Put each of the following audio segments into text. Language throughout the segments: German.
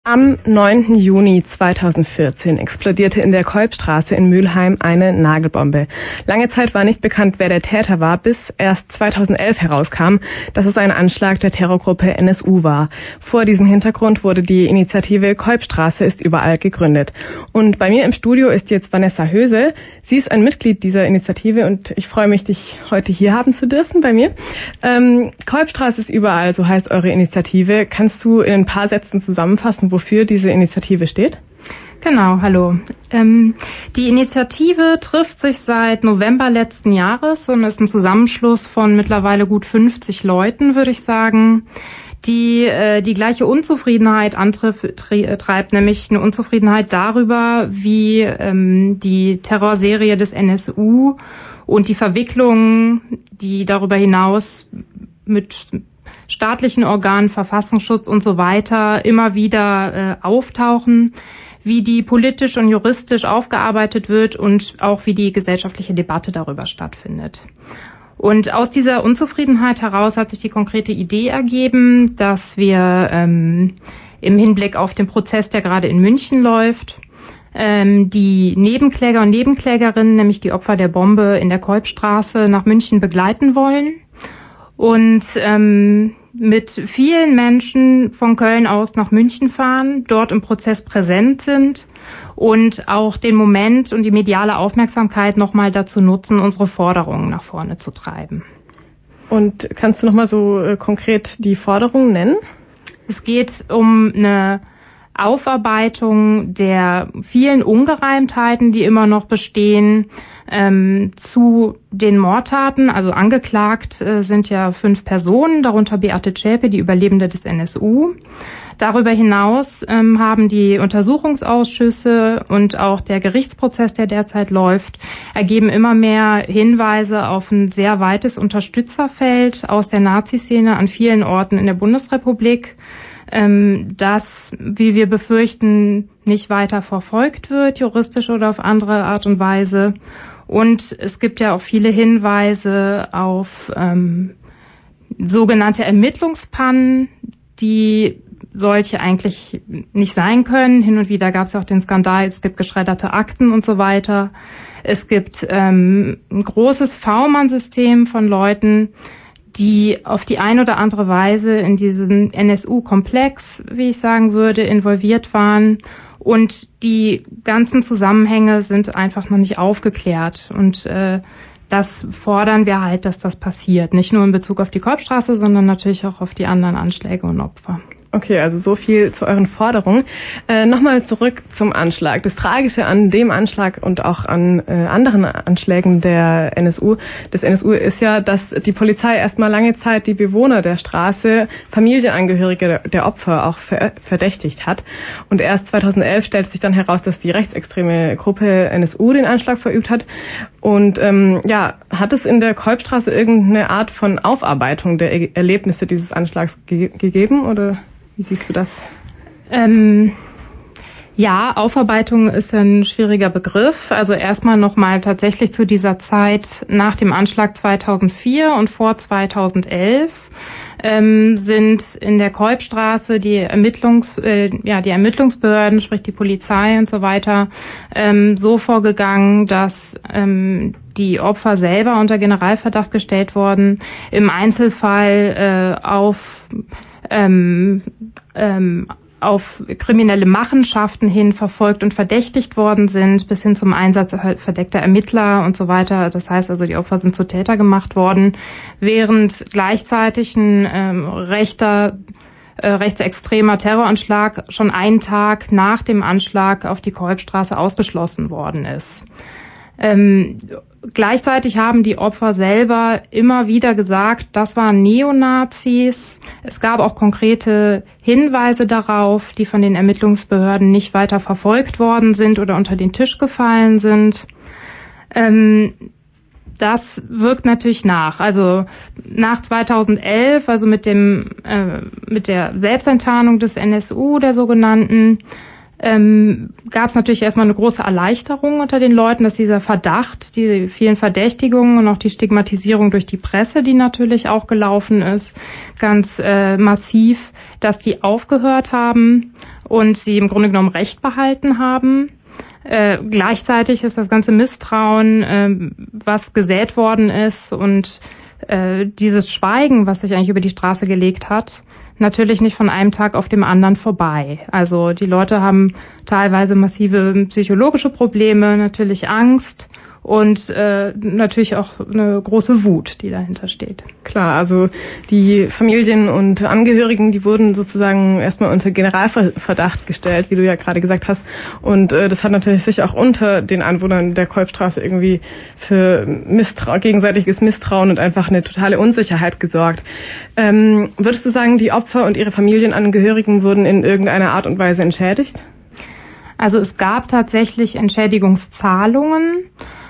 Am 9. Juni 2014 explodierte in der Kolbstraße in Mülheim eine Nagelbombe. Lange Zeit war nicht bekannt, wer der Täter war, bis erst 2011 herauskam, dass es ein Anschlag der Terrorgruppe NSU war. Vor diesem Hintergrund wurde die Initiative Kolbstraße ist überall gegründet. Und bei mir im Studio ist jetzt Vanessa Höse. Sie ist ein Mitglied dieser Initiative und ich freue mich, dich heute hier haben zu dürfen bei mir. Kolbstraße ist überall, so heißt eure Initiative. Kannst du in ein paar Sätzen zusammenfassen, wofür diese Initiative steht? Genau, hallo. Die Initiative trifft sich seit November letzten Jahres und ist ein Zusammenschluss von mittlerweile gut 50 Leuten, würde ich sagen, die gleiche Unzufriedenheit treibt, nämlich eine Unzufriedenheit darüber, wie die Terrorserie des NSU und die Verwicklungen, die darüber hinaus mit staatlichen Organen, Verfassungsschutz und so weiter immer wieder auftauchen, wie die politisch und juristisch aufgearbeitet wird und auch wie die gesellschaftliche Debatte darüber stattfindet. Und aus dieser Unzufriedenheit heraus hat sich die konkrete Idee ergeben, dass wir im Hinblick auf den Prozess, der gerade in München läuft, die Nebenkläger und Nebenklägerinnen, nämlich die Opfer der Bombe in der Kolbstraße, nach München begleiten wollen und mit vielen Menschen von Köln aus nach München fahren, dort im Prozess präsent sind und auch den Moment und die mediale Aufmerksamkeit nochmal dazu nutzen, unsere Forderungen nach vorne zu treiben. Und kannst du nochmal so konkret die Forderungen nennen? Es geht um eine Aufarbeitung der vielen Ungereimtheiten, die immer noch bestehen, zu den Mordtaten. Also angeklagt sind ja 5 Personen, darunter Beate Zschäpe, die Überlebende des NSU. Darüber hinaus haben die Untersuchungsausschüsse und auch der Gerichtsprozess, der derzeit läuft, ergeben immer mehr Hinweise auf ein sehr weites Unterstützerfeld aus der Nazi-Szene an vielen Orten in der Bundesrepublik, das, wie wir befürchten, nicht weiter verfolgt wird, juristisch oder auf andere Art und Weise. Und es gibt ja auch viele Hinweise auf sogenannte Ermittlungspannen, die solche eigentlich nicht sein können. Hin und wieder gab es ja auch den Skandal, es gibt geschredderte Akten und so weiter. Es gibt ein großes V-Mann-System von Leuten, die auf die eine oder andere Weise in diesen NSU-Komplex, wie ich sagen würde, involviert waren. Und die ganzen Zusammenhänge sind einfach noch nicht aufgeklärt. Und das fordern wir halt, dass das passiert. Nicht nur in Bezug auf die Kolbstraße, sondern natürlich auch auf die anderen Anschläge und Opfer. Okay, also so viel zu euren Forderungen. Nochmal zurück zum Anschlag. Das Tragische an dem Anschlag und auch an anderen Anschlägen des NSU ist ja, dass die Polizei erstmal lange Zeit die Bewohner der Straße, Familienangehörige der Opfer auch verdächtigt hat. Und erst 2011 stellte sich dann heraus, dass die rechtsextreme Gruppe NSU den Anschlag verübt hat. Und hat es in der Kolbstraße irgendeine Art von Aufarbeitung der Erlebnisse dieses Anschlags gegeben oder wie siehst du das? Ja, Aufarbeitung ist ein schwieriger Begriff. Also erstmal nochmal tatsächlich zu dieser Zeit nach dem Anschlag 2004 und vor 2011 sind in der Kolbstraße die Ermittlungsbehörden, sprich die Polizei und so weiter, so vorgegangen, dass die Opfer selber unter Generalverdacht gestellt wurden, im Einzelfall auf kriminelle Machenschaften hin verfolgt und verdächtigt worden sind, bis hin zum Einsatz verdeckter Ermittler und so weiter. Das heißt also, die Opfer sind zu Täter gemacht worden, während gleichzeitig ein rechtsextremer Terroranschlag schon einen Tag nach dem Anschlag auf die Kolbstraße ausgeschlossen worden ist. Gleichzeitig haben die Opfer selber immer wieder gesagt, das waren Neonazis. Es gab auch konkrete Hinweise darauf, die von den Ermittlungsbehörden nicht weiter verfolgt worden sind oder unter den Tisch gefallen sind. Das wirkt natürlich nach. Also nach 2011, also mit der Selbstenttarnung des NSU, der sogenannten, gab es natürlich erstmal eine große Erleichterung unter den Leuten, dass dieser Verdacht, die vielen Verdächtigungen und auch die Stigmatisierung durch die Presse, die natürlich auch gelaufen ist, ganz massiv, dass die aufgehört haben. und sie im Grunde genommen Recht behalten haben. Gleichzeitig ist das ganze Misstrauen, was gesät worden ist und dieses Schweigen, was sich eigentlich über die Straße gelegt hat, natürlich nicht von einem Tag auf dem anderen vorbei. Also die Leute haben teilweise massive psychologische Probleme, natürlich Angst und natürlich auch eine große Wut, die dahinter steht. Klar, also die Familien und Angehörigen, die wurden sozusagen erstmal unter Generalverdacht gestellt, wie du ja gerade gesagt hast. Und das hat natürlich sich auch unter den Anwohnern der Kolbstraße irgendwie für gegenseitiges Misstrauen und einfach eine totale Unsicherheit gesorgt. Würdest du sagen, die Opfer und ihre Familienangehörigen wurden in irgendeiner Art und Weise entschädigt? Also es gab tatsächlich Entschädigungszahlungen.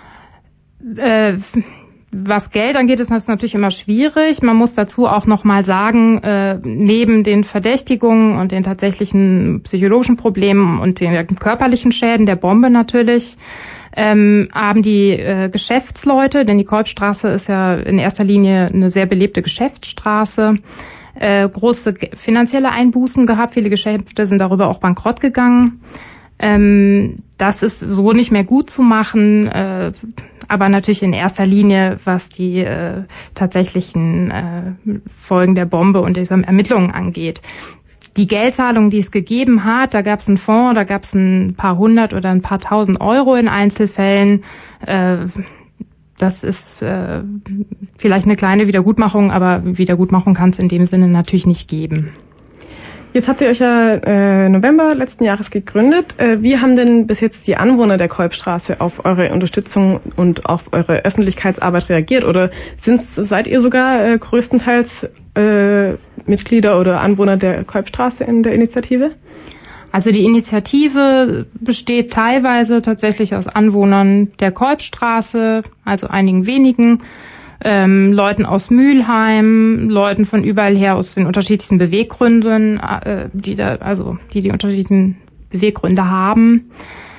Was Geld angeht, ist das natürlich immer schwierig. Man muss dazu auch noch mal sagen, neben den Verdächtigungen und den tatsächlichen psychologischen Problemen und den körperlichen Schäden der Bombe natürlich, haben die Geschäftsleute, denn die Kolbstraße ist ja in erster Linie eine sehr belebte Geschäftsstraße, große finanzielle Einbußen gehabt. Viele Geschäfte sind darüber auch bankrott gegangen. Das ist so nicht mehr gut zu machen, aber natürlich in erster Linie, was die tatsächlichen Folgen der Bombe und dieser Ermittlungen angeht. Die Geldzahlung, die es gegeben hat, da gab es einen Fonds, da gab es ein paar hundert oder ein paar tausend Euro in Einzelfällen. Das ist vielleicht eine kleine Wiedergutmachung, aber Wiedergutmachung kann es in dem Sinne natürlich nicht geben. Jetzt habt ihr euch ja November letzten Jahres gegründet. Wie haben denn bis jetzt die Anwohner der Kolbstraße auf eure Unterstützung und auf eure Öffentlichkeitsarbeit reagiert? Oder seid ihr sogar größtenteils Mitglieder oder Anwohner der Kolbstraße in der Initiative? Also die Initiative besteht teilweise tatsächlich aus Anwohnern der Kolbstraße, also einigen wenigen, Leuten aus Mülheim, Leuten von überall her aus den unterschiedlichsten Beweggründen, die unterschiedlichen Beweggründe haben.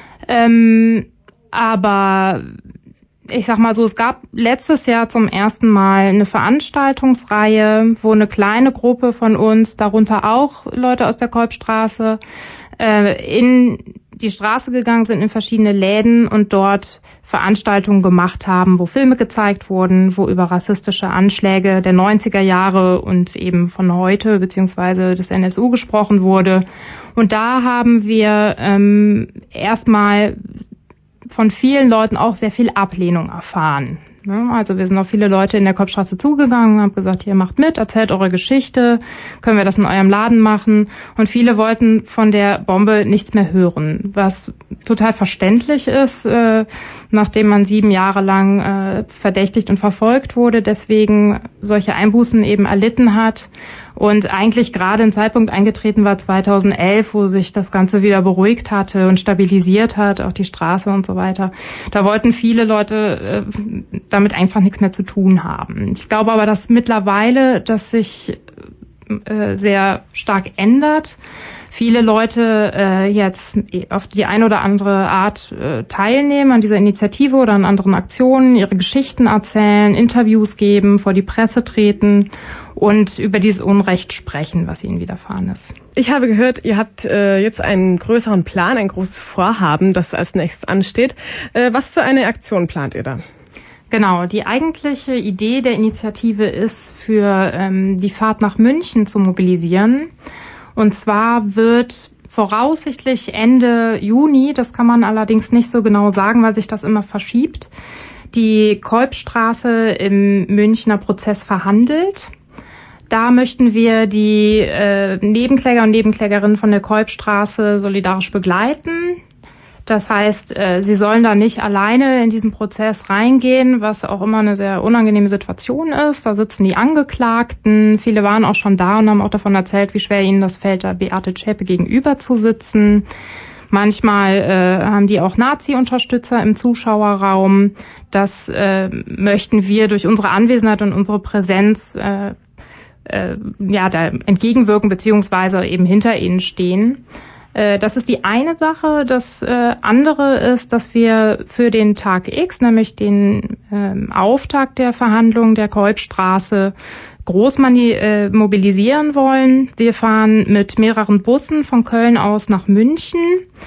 Aber ich sag mal so, es gab letztes Jahr zum ersten Mal eine Veranstaltungsreihe, wo eine kleine Gruppe von uns, darunter auch Leute aus der Kolbstraße, in die Straße gegangen sind, in verschiedene Läden und dort Veranstaltungen gemacht haben, wo Filme gezeigt wurden, wo über rassistische Anschläge der 90er Jahre und eben von heute beziehungsweise des NSU gesprochen wurde. Und da haben wir erstmal von vielen Leuten auch sehr viel Ablehnung erfahren. Also wir sind auf viele Leute in der Kolbstraße zugegangen, haben gesagt, hier macht mit, erzählt eure Geschichte, können wir das in eurem Laden machen. Und viele wollten von der Bombe nichts mehr hören, was total verständlich ist, nachdem man 7 Jahre lang verdächtigt und verfolgt wurde, deswegen solche Einbußen eben erlitten hat. Und eigentlich gerade ein Zeitpunkt eingetreten war 2011, wo sich das Ganze wieder beruhigt hatte und stabilisiert hat, auch die Straße und so weiter. Da wollten viele Leute damit einfach nichts mehr zu tun haben. Ich glaube aber, dass mittlerweile das sich sehr stark ändert. Viele Leute jetzt auf die eine oder andere Art teilnehmen an dieser Initiative oder an anderen Aktionen, ihre Geschichten erzählen, Interviews geben, vor die Presse treten und über dieses Unrecht sprechen, was ihnen widerfahren ist. Ich habe gehört, ihr habt jetzt einen größeren Plan, ein großes Vorhaben, das als nächstes ansteht. Was für eine Aktion plant ihr da? Genau, die eigentliche Idee der Initiative ist, für die Fahrt nach München zu mobilisieren. Und zwar wird voraussichtlich Ende Juni, das kann man allerdings nicht so genau sagen, weil sich das immer verschiebt, die Kolbstraße im Münchner Prozess verhandelt. Da möchten wir die Nebenkläger und Nebenklägerinnen von der Kolbstraße solidarisch begleiten. Das heißt, sie sollen da nicht alleine in diesen Prozess reingehen, was auch immer eine sehr unangenehme Situation ist. Da sitzen die Angeklagten. Viele waren auch schon da und haben auch davon erzählt, wie schwer ihnen das fällt, da Beate Zschäpe gegenüber zu sitzen. Manchmal haben die auch Nazi-Unterstützer im Zuschauerraum. Das möchten wir durch unsere Anwesenheit und unsere Präsenz da entgegenwirken beziehungsweise eben hinter ihnen stehen. Das ist die eine Sache. Das andere ist, dass wir für den Tag X, nämlich den Auftakt der Verhandlungen der Kolbstraße, groß mobilisieren wollen. Wir fahren mit mehreren Bussen von Köln aus nach München,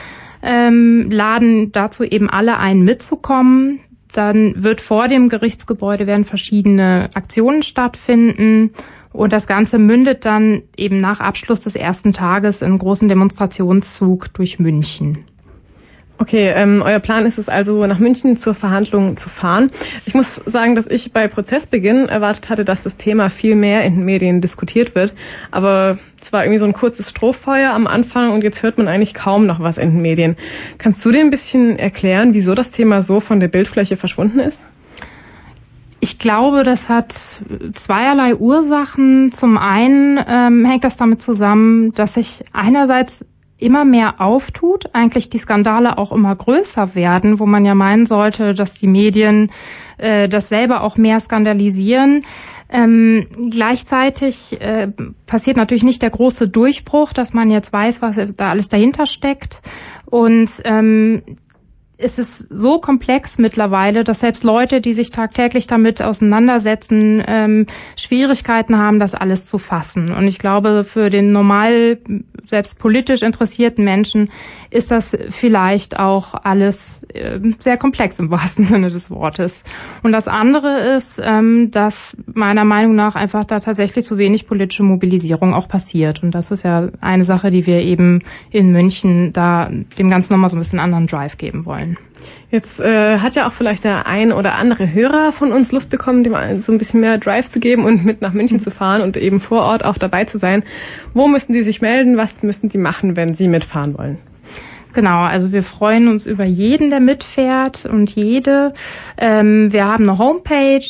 laden dazu eben alle ein, mitzukommen. Dann wird vor dem Gerichtsgebäude werden verschiedene Aktionen stattfinden und das Ganze mündet dann eben nach Abschluss des ersten Tages in einen großen Demonstrationszug durch München. Okay, euer Plan ist es also, nach München zur Verhandlung zu fahren. Ich muss sagen, dass ich bei Prozessbeginn erwartet hatte, dass das Thema viel mehr in den Medien diskutiert wird. Aber es war irgendwie so ein kurzes Strohfeuer am Anfang und jetzt hört man eigentlich kaum noch was in den Medien. Kannst du dir ein bisschen erklären, wieso das Thema so von der Bildfläche verschwunden ist? Ich glaube, das hat zweierlei Ursachen. Zum einen hängt das damit zusammen, dass sich einerseits immer mehr auftut, eigentlich die Skandale auch immer größer werden, wo man ja meinen sollte, dass die Medien das selber auch mehr skandalisieren. Gleichzeitig passiert natürlich nicht der große Durchbruch, dass man jetzt weiß, was da alles dahinter steckt. Und es ist so komplex mittlerweile, dass selbst Leute, die sich tagtäglich damit auseinandersetzen, Schwierigkeiten haben, das alles zu fassen. Und ich glaube, für den normal, selbst politisch interessierten Menschen ist das vielleicht auch alles sehr komplex im wahrsten Sinne des Wortes. Und das andere ist, dass meiner Meinung nach einfach da tatsächlich zu wenig politische Mobilisierung auch passiert. Und das ist ja eine Sache, die wir eben in München da dem Ganzen nochmal so ein bisschen anderen Drive geben wollen. Jetzt hat ja auch vielleicht der ein oder andere Hörer von uns Lust bekommen, dem so ein bisschen mehr Drive zu geben und mit nach München zu fahren und eben vor Ort auch dabei zu sein. Wo müssen die sich melden? Was müssen die machen, wenn sie mitfahren wollen? Genau, also wir freuen uns über jeden, der mitfährt und jede. Wir haben eine Homepage,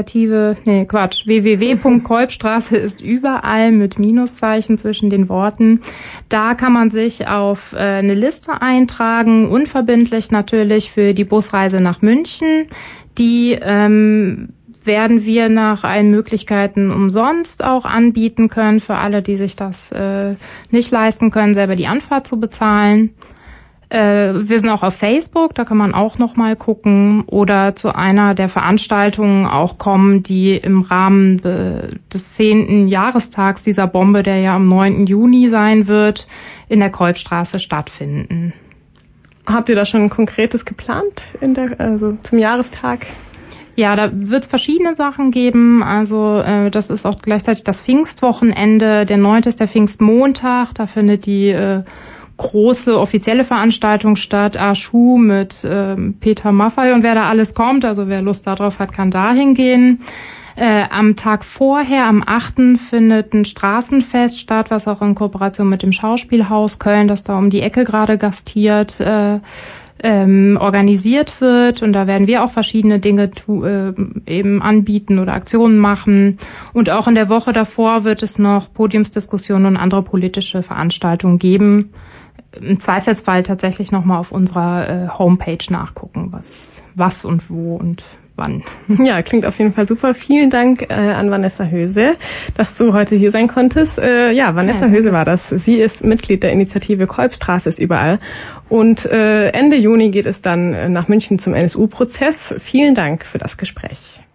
www.kolbstraße ist überall mit Minuszeichen zwischen den Worten. Da kann man sich auf eine Liste eintragen, unverbindlich natürlich für die Busreise nach München. Die werden wir nach allen Möglichkeiten umsonst auch anbieten können für alle, die sich das nicht leisten können, selber die Anfahrt zu bezahlen. Wir sind auch auf Facebook, da kann man auch noch mal gucken oder zu einer der Veranstaltungen auch kommen, die im Rahmen des 10. Jahrestags dieser Bombe, der ja am 9. Juni sein wird, in der Kolbstraße stattfinden. Habt ihr da schon Konkretes geplant zum Jahrestag? Ja, da wird es verschiedene Sachen geben. Also das ist auch gleichzeitig das Pfingstwochenende. Der 9. ist der Pfingstmontag, da findet die große offizielle Veranstaltung statt, Aschu mit Peter Maffay und wer da alles kommt, also wer Lust darauf hat, kann da hingehen. Am Tag vorher, am 8. findet ein Straßenfest statt, was auch in Kooperation mit dem Schauspielhaus Köln, das da um die Ecke gerade gastiert, organisiert wird. Und da werden wir auch verschiedene Dinge eben anbieten oder Aktionen machen. Und auch in der Woche davor wird es noch Podiumsdiskussionen und andere politische Veranstaltungen geben. Im Zweifelsfall tatsächlich nochmal auf unserer Homepage nachgucken, was und wo und wann. Ja, klingt auf jeden Fall super. Vielen Dank an Vanessa Höse, dass du heute hier sein konntest. Vanessa Höse war das. Sie ist Mitglied der Initiative Kolbstraße ist überall. Und Ende Juni geht es dann nach München zum NSU-Prozess. Vielen Dank für das Gespräch.